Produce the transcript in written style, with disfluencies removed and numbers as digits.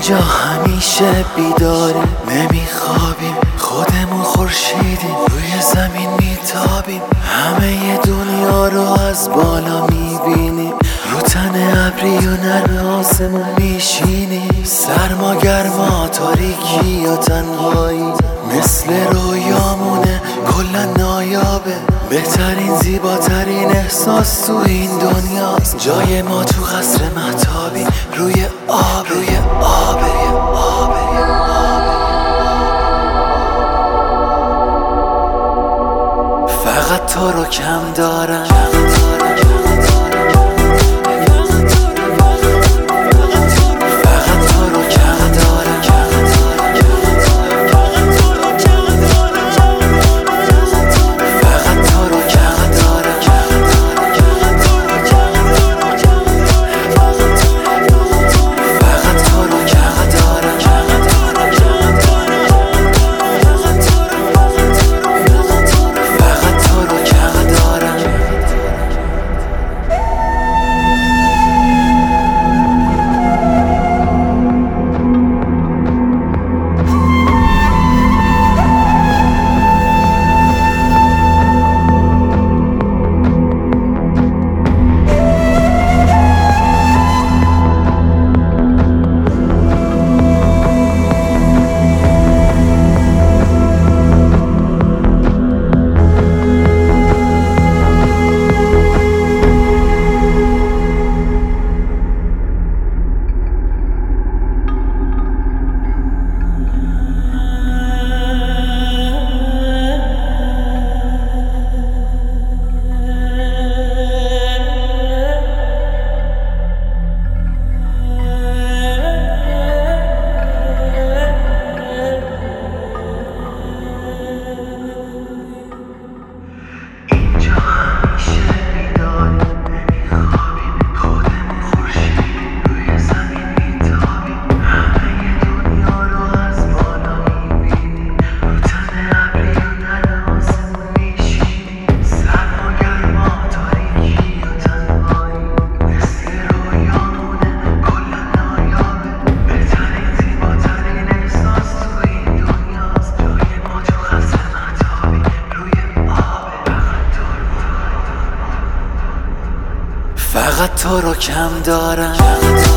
اینجا همیشه بیداریم، نمیخوابیم، خودمون خورشیدیم، روی زمین میتابیم، همه دنیا رو از بالا میبینیم، رو تن ابری و نرم آسمون میشینیم، سرما گرما تاریکی و تنهایی مثل رویامونه کلا نایابه، بهترین زیباترین احساس تو این دنیاست، جای ما تو قصر مهتابی روی آب، روی آب، روی آب. فقط تو رو کم دارم، فقط تو رو کم دارم.